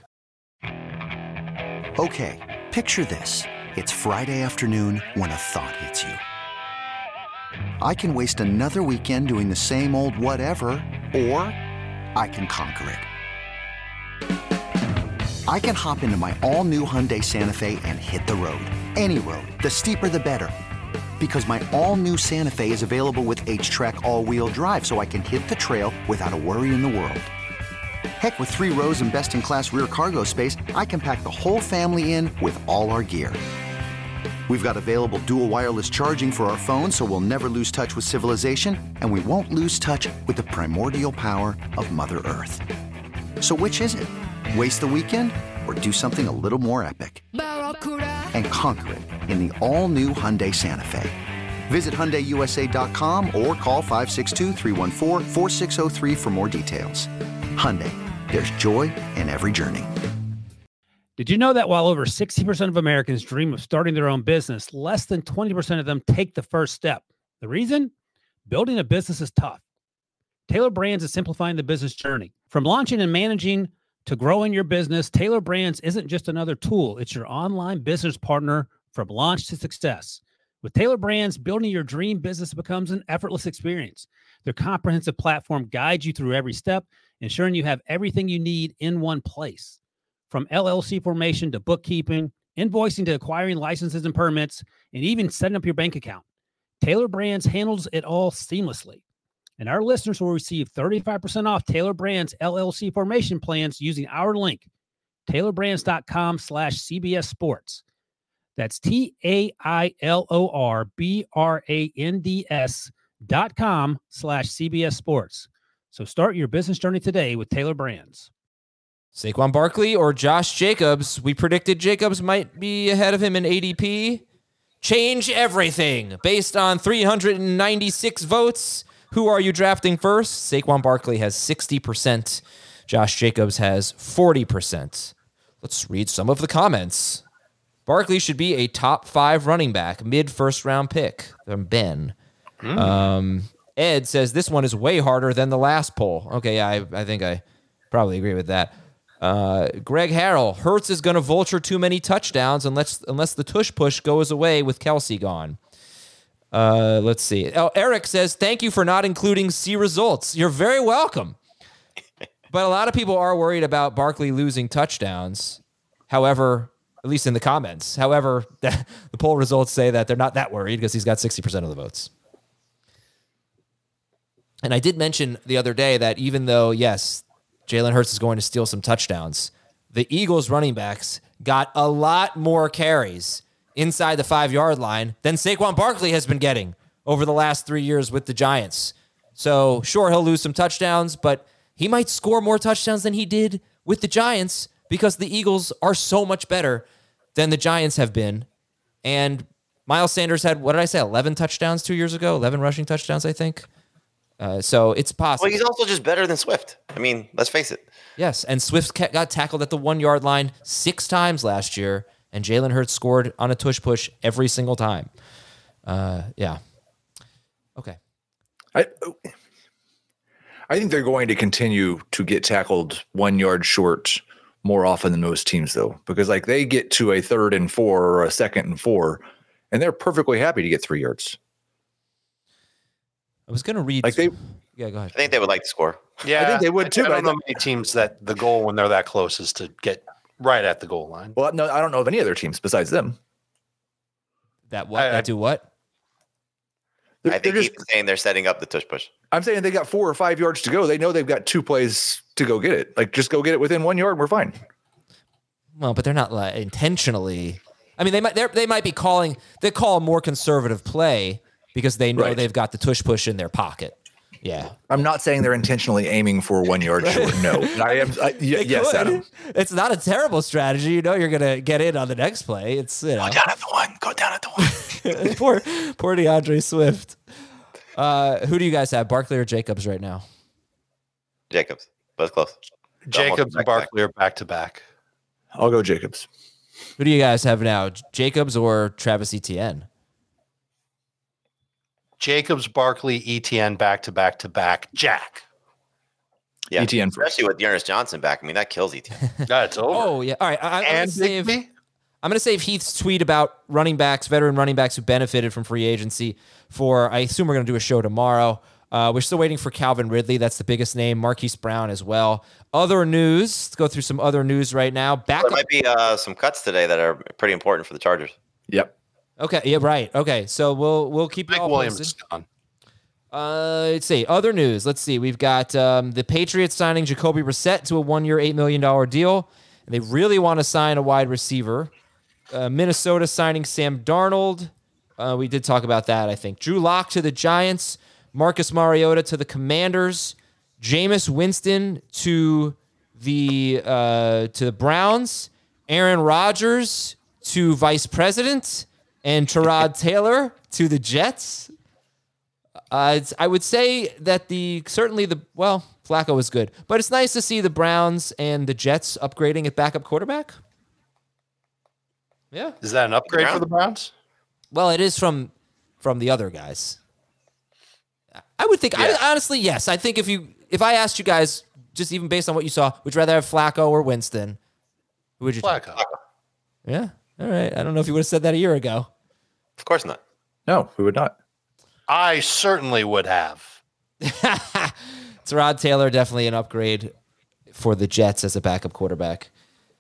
Okay, picture this. It's Friday afternoon when a thought hits you. I can waste another weekend doing the same old whatever, or I can conquer it. I can hop into my all-new Hyundai Santa Fe and hit the road. Any road. The steeper, the better. Because my all-new Santa Fe is available with H-Track all-wheel drive, so I can hit the trail without a worry in the world. Heck, with 3 rows and best-in-class rear cargo space, I can pack the whole family in with all our gear. We've got available dual wireless charging for our phones, so we'll never lose touch with civilization, and we won't lose touch with the primordial power of Mother Earth. So which is it? Waste the weekend or do something a little more epic? And conquer it in the all-new Hyundai Santa Fe. Visit HyundaiUSA.com or call 562-314-4603 for more details. Hyundai, there's joy in every journey. Did you know that while over 60% of Americans dream of starting their own business, less than 20% of them take the first step? The reason? Building a business is tough. Taylor Brands is simplifying the business journey. From launching and managing to growing your business, Taylor Brands isn't just another tool. It's your online business partner from launch to success. With Taylor Brands, building your dream business becomes an effortless experience. Their comprehensive platform guides you through every step, ensuring you have everything you need in one place. From LLC formation to bookkeeping, invoicing to acquiring licenses and permits, and even setting up your bank account, Taylor Brands handles it all seamlessly. And our listeners will receive 35% off Taylor Brands LLC formation plans using our link, taylorbrands.com/CBS Sports. That's TAILORBRANDS.com/CBS Sports. So start your business journey today with Taylor Brands. Saquon Barkley or Josh Jacobs? We predicted Jacobs might be ahead of him in ADP. Change everything based on 396 votes. Who are you drafting first? Saquon Barkley has 60%. Josh Jacobs has 40%. Let's read some of the comments. Barkley should be a top 5 running back, mid-first round pick from Ben. Ed says this one is way harder than the last poll. Okay, yeah, I think I probably agree with that. Greg Harrell, Hurts is going to vulture too many touchdowns unless the tush push goes away with Kelsey gone. Let's see. Oh, Eric says, thank you for not including C results. You're very welcome. But a lot of people are worried about Barkley losing touchdowns. However, at least in the comments. However, the poll results say that they're not that worried because he's got 60% of the votes. And I did mention the other day that even though, yes, Jalen Hurts is going to steal some touchdowns, the Eagles running backs got a lot more carries inside the 5-yard line than Saquon Barkley has been getting over the last 3 years with the Giants. So, sure, he'll lose some touchdowns, but he might score more touchdowns than he did with the Giants because the Eagles are so much better than the Giants have been. And Miles Sanders had, 11 touchdowns 2 years ago? 11 rushing touchdowns, I think. So it's possible. Well, he's also just better than Swift. I mean, let's face it. Yes, and Swift got tackled at the 1-yard line 6 times last year, and Jalen Hurts scored on a tush push every single time. Yeah. Okay. I think they're going to continue to get tackled 1 yard short more often than most teams, though, because like they get to a 3rd and 4 or a 2nd and 4, and they're perfectly happy to get 3 yards. I was going to read. Yeah, go ahead. I think they would like to score. Yeah, I think they would too. I don't know many teams that the goal when they're that close is to get right at the goal line. Well, no, I don't know of any other teams besides them. That what? That do what? I think he's saying they're setting up the tush push. I'm saying they got 4 or 5 yards to go. They know they've got 2 plays to go get it. Like, just go get it within 1 yard and we're fine. Well, but they're not intentionally. I mean, they might be calling. They call a more conservative play because they know they've got the tush push in their pocket. Yeah, I'm not saying they're intentionally aiming for 1 yard short. No, I am. Yes, Adam. It's not a terrible strategy. You know, you're gonna get in on the next play. It's go down at the 1. Go down at the 1. poor DeAndre Swift. Who do you guys have, Barkley or Jacobs right now? Jacobs, both close. Jacobs and Barkley are back to back. I'll go Jacobs. Who do you guys have now, Jacobs or Travis Etienne? Jacobs, Barkley, Etienne back to back to back. Jack. Yeah, Etienne especially with Ernest Johnson back. I mean, that kills Etienne. That's over. Oh yeah. All right. I'm going to save Heath's tweet about veteran running backs who benefited from free agency for. I assume we're going to do a show tomorrow. We're still waiting for Calvin Ridley. That's the biggest name. Marquise Brown as well. Other news. Let's go through some other news right now. There might be some cuts today that are pretty important for the Chargers. Yep. Okay. Yeah. Right. Okay. So we'll keep you all Williams posted. Let's see. Other news. Let's see. We've got the Patriots signing Jacoby Brissett to a 1-year, $8 million deal. And they really want to sign a wide receiver. Minnesota signing Sam Darnold. We did talk about that, I think. Drew Lock to the Giants. Marcus Mariota to the Commanders. Jameis Winston to the Browns. Aaron Rodgers to Vice President. And Tyrod Taylor to the Jets. I would say that Flacco is good. But it's nice to see the Browns and the Jets upgrading at backup quarterback. Yeah. Is that an upgrade for the Browns? Well, it is from the other guys. I would think, honestly, yes. I think if I asked you guys, just even based on what you saw, would you rather have Flacco or Winston? Who would you Flacco. take? Yeah. All right. I don't know if you would have said that a year ago. Of course not. No, we would not. I certainly would have. Tyrod Taylor, definitely an upgrade for the Jets as a backup quarterback.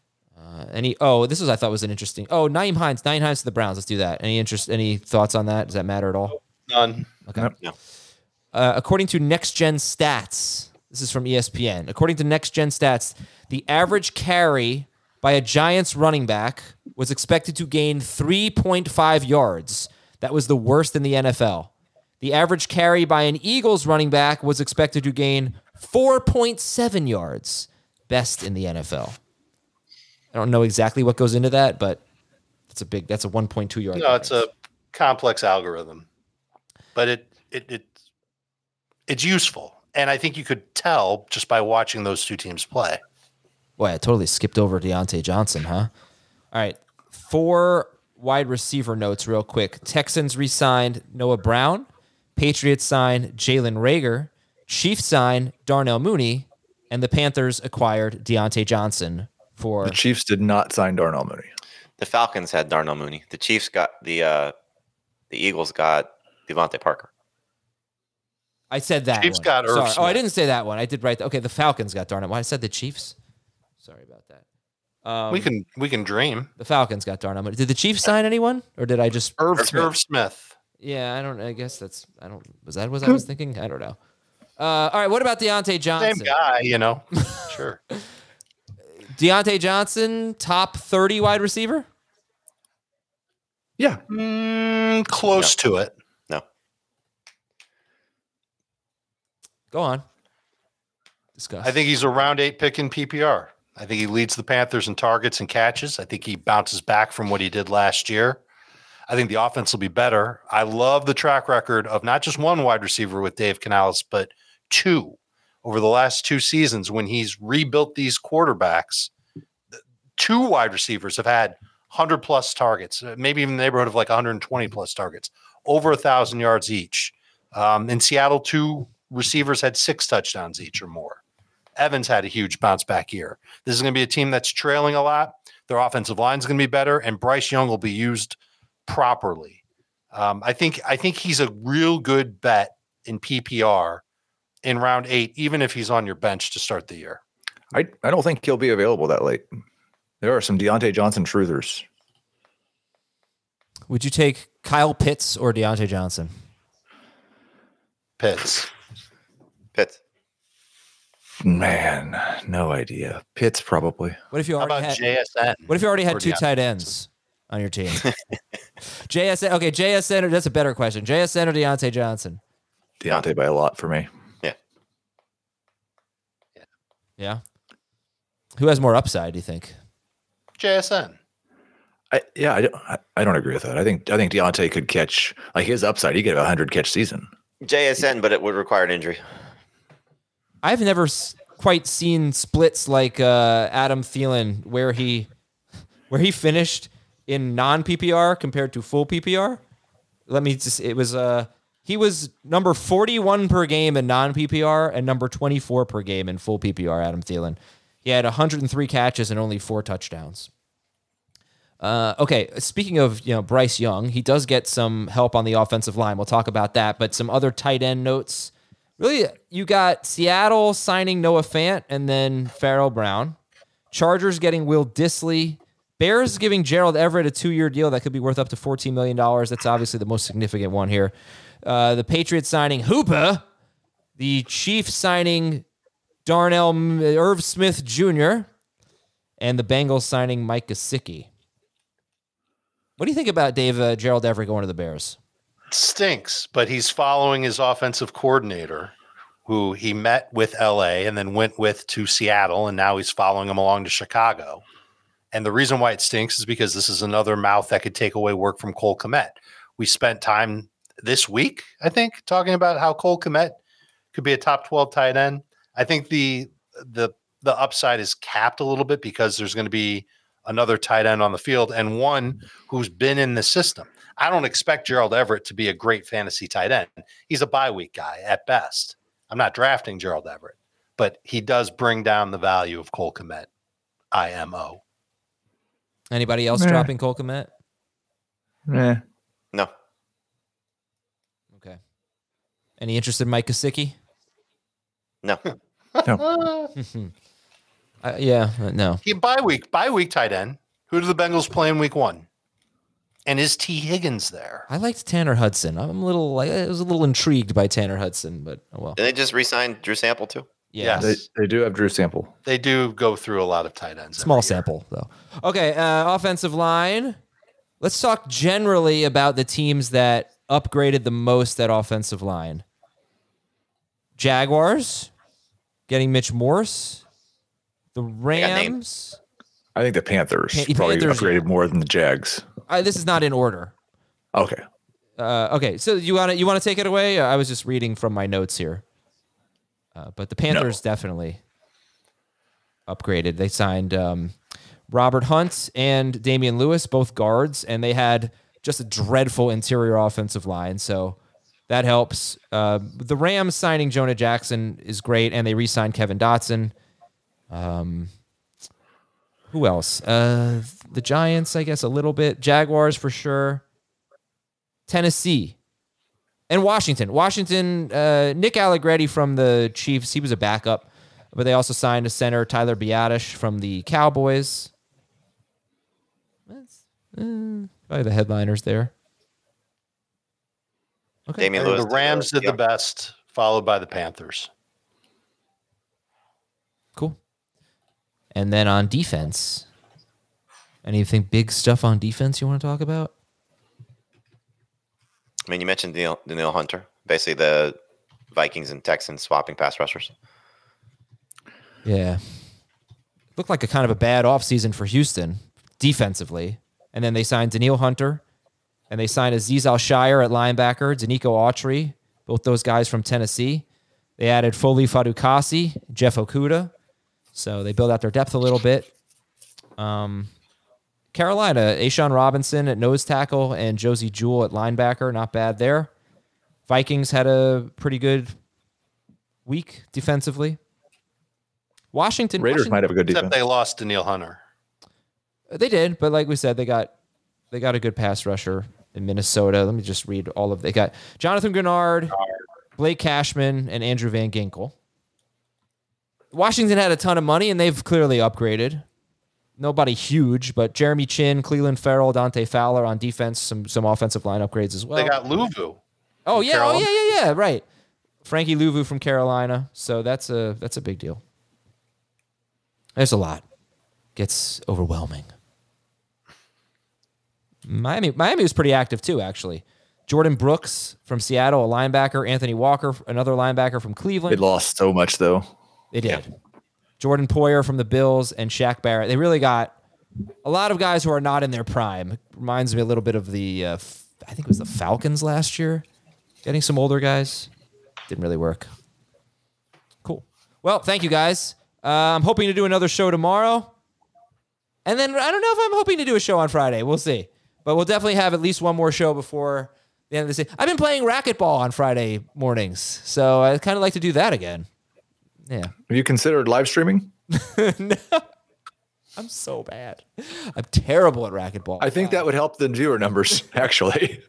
I thought was an interesting. Oh, Nyheim Hines to the Browns. Let's do that. Any thoughts on that? Does that matter at all? None. Okay. Nope. No. According to Next Gen Stats, this is from ESPN. According to Next Gen Stats, the average carry by a Giants running back was expected to gain 3.5 yards. That was the worst in the NFL. The average carry by an Eagles running back was expected to gain 4.7 yards. Best in the NFL. I don't know exactly what goes into that, but that's a 1.2 yard. No, it's a complex algorithm, but it's useful. And I think you could tell just by watching those two teams play. Boy, I totally skipped over Deontay Johnson, huh? All right. 4 wide receiver notes real quick. Texans re-signed Noah Brown. Patriots sign Jalen Reagor, Chiefs sign Darnell Mooney, and the Panthers acquired Deontay Johnson for. The Chiefs did not sign Darnell Mooney. The Falcons had Darnell Mooney. The Chiefs got the Eagles got Devontae Parker. I said that. Chiefs one. got Irv Sorry. Smith. Oh, I didn't say that one. I did right. Okay, the Falcons got Darnell. Well, I said the Chiefs. Sorry about that. We can dream. The Falcons got Darnell Mooney. Did the Chiefs sign anyone, or did I just Irv Smith. Yeah, I don't. I guess that's. I don't. Was that what I was thinking? I don't know. All right. What about Deontay Johnson? Same guy, you know. Sure. Deontay Johnson, top 30 wide receiver. Yeah. Close to it. No. Go on. Discuss. I think he's a round 8 pick in PPR. I think he leads the Panthers in targets and catches. I think he bounces back from what he did last year. I think the offense will be better. I love the track record of not just one wide receiver with Dave Canales, but 2 over the last 2 seasons when he's rebuilt these quarterbacks. 2 wide receivers have had 100+ targets, maybe even in the neighborhood of like 120+ targets, over 1,000 yards each. In Seattle, 2 receivers had 6 touchdowns each or more. Evans had a huge bounce back year. This is going to be a team that's trailing a lot. Their offensive line is going to be better, and Bryce Young will be used properly. I think he's a real good bet in PPR in round 8, even if he's on your bench to start the year. I don't think he'll be available that late. There are some Deontay Johnson truthers. Would you take Kyle Pitts or Deontay Johnson? Pitts. Man, no idea. Pitts probably. What if you How already about had JSN? What if you already had Or 2 Deontay tight ends on your team? JSN. Okay, JSN. That's a better question. JSN or Deontay Johnson? Deontay by a lot for me. Yeah. Who has more upside, do you think? JSN. I don't agree with that. I think Deontay could catch, like, his upside. He could have a 100 catch season. JSN, but it would require an injury. I've never quite seen splits like Adam Thielen where he finished in non PPR compared to full PPR. He was number 41 per game in non PPR and number 24 per game in full PPR. Adam Thielen. He had 103 catches and only 4 touchdowns. Okay, speaking of Bryce Young, he does get some help on the offensive line. We'll talk about that, but some other tight end notes. Really, you got Seattle signing Noah Fant and then Farrell Brown. Chargers getting Will Dissly. Bears giving Gerald Everett a 2-year deal that could be worth up to $14 million. That's obviously the most significant one here. The Patriots signing Hooper. The Chiefs signing Irv Smith Jr. And the Bengals signing Mike Gesicki. What do you think about Gerald Everett going to the Bears? Stinks, but he's following his offensive coordinator, who he met with LA and then went with to Seattle, and now he's following him along to Chicago. And the reason why it stinks is because this is another mouth that could take away work from Cole Kmet. We spent time this week, I think, talking about how Cole Kmet could be a top 12 tight end. I think the upside is capped a little bit because there's going to be another tight end on the field and one who's been in the system. I don't expect Gerald Everett to be a great fantasy tight end. He's a bye week guy at best. I'm not drafting Gerald Everett, but he does bring down the value of Cole Kmet. IMO. Anybody else dropping Cole Kmet? No. Okay. Any interest in Mike Gesicki? No. No. No. He bye week tight end. Who do the Bengals play in week 1? And is T. Higgins there? I liked Tanner Hudson. I was a little intrigued by Tanner Hudson, but oh well. Did they just re-sign Drew Sample too? Yeah. Yes. They do have Drew Sample. They do go through a lot of tight ends. Small sample, though. Okay, offensive line. Let's talk generally about the teams that upgraded the most at offensive line. Jaguars getting Mitch Morse. The Rams. I think the Panthers probably upgraded more than the Jags. This is not in order. Okay. Okay, so you want to take it away? I was just reading from my notes here. But the Panthers definitely upgraded. They signed Robert Hunt and Damian Lewis, both guards, and they had just a dreadful interior offensive line. So That helps. The Rams signing Jonah Jackson is great, and they re-signed Kevin Dotson. Who else? The Giants, I guess, a little bit. Jaguars for sure. Tennessee. And Washington. Nick Allegretti from the Chiefs, he was a backup. But they also signed a center, Tyler Biadasz from the Cowboys. That's probably the headliners there. Okay. Damian Lewis. The Rams did the best, followed by the Panthers. Cool. And then on defense, anything big stuff on defense you want to talk about? I mean, you mentioned Danielle Hunter. Basically, the Vikings and Texans swapping pass rushers. Yeah. Looked like a kind of a bad offseason for Houston defensively. And then they signed Danielle Hunter, and they signed Azeez Al-Shire at linebacker, Danico Autry, both those guys from Tennessee. They added Foley Fadukasi, Jeff Okudah. So they built out their depth a little bit. Carolina, Ashawn Robinson at nose tackle and Josie Jewell at linebacker. Not bad there. Vikings had a pretty good week defensively. Raiders might have a good defense. Except they lost Danielle Hunter. They did, but like we said, they got a good pass rusher in Minnesota. Let me just read all of. They got Jonathan Grenard, Blake Cashman, and Andrew Van Ginkel. Washington had a ton of money, and they've clearly upgraded. Nobody huge, but Jeremy Chin, Cleveland Farrell, Dante Fowler on defense, some offensive line upgrades as well. They got Louvu. Oh yeah, right. Frankie Louvu from Carolina. So that's a big deal. There's a lot. Gets overwhelming. Miami was pretty active too, actually. Jordan Brooks from Seattle, a linebacker. Anthony Walker, another linebacker from Cleveland. They lost so much, though. They did. Yeah. Jordan Poyer from the Bills and Shaq Barrett. They really got a lot of guys who are not in their prime. It reminds me a little bit of the, I think it was the Falcons last year. Getting some older guys. Didn't really work. Cool. Well, thank you, guys. I'm hoping to do another show tomorrow. And then I don't know if I'm hoping to do a show on Friday. We'll see. But we'll definitely have at least one more show before the end of the day. I've been playing racquetball on Friday mornings, so I'd kind of like to do that again. Yeah. Have you considered live streaming? No. I'm so bad. I'm terrible at racquetball. I think that would help the viewer numbers, actually.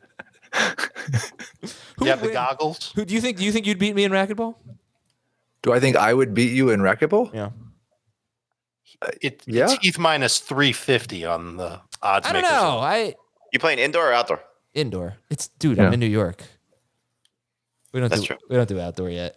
You have the goggles? Do you think you'd beat me in racquetball? Do I think I would beat you in racquetball? Yeah. It's Heath minus 350 on the odds. I don't know. You playing indoor or outdoor? Indoor. I'm in New York. That's true. We don't do outdoor yet.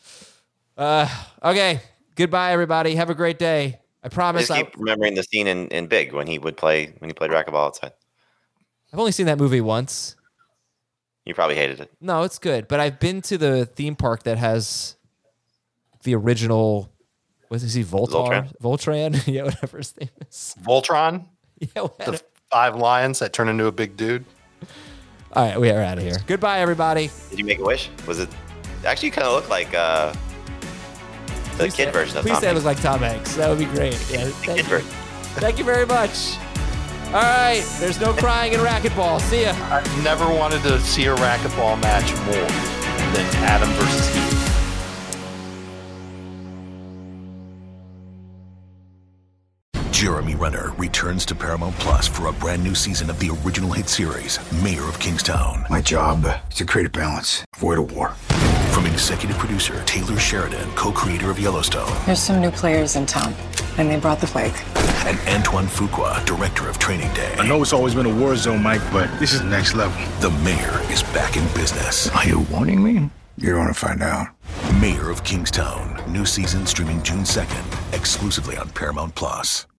Okay. Goodbye, everybody. Have a great day. I promise. I just keep remembering the scene in Big when he played racquetball outside. I've only seen that movie once. You probably hated it. No, it's good. But I've been to the theme park that has the original. What is he? Voltron? Yeah, whatever his name is. Voltron? Yeah. The 5 lions that turn into a big dude. All right, we are out of here. Goodbye, everybody. Did you make a wish? Was it actually kind of looked like the kid version of Tom Hanks? Please say it looked like Tom Hanks. That would be great. Yeah, thank you very much. All right, there's no crying in racquetball. See ya. I've never wanted to see a racquetball match more than Adam versus Heath. Jeremy Renner returns to Paramount Plus for a brand new season of the original hit series, Mayor of Kingstown. My job is to create a balance, avoid a war. From executive producer Taylor Sheridan, co-creator of Yellowstone. There's some new players in town, and they brought the plague. And Antoine Fuqua, director of Training Day. I know it's always been a war zone, Mike, but this is next level. The Mayor is back in business. Are you warning me? You're going to find out. Mayor of Kingstown. New season streaming June 2nd, exclusively on Paramount Plus.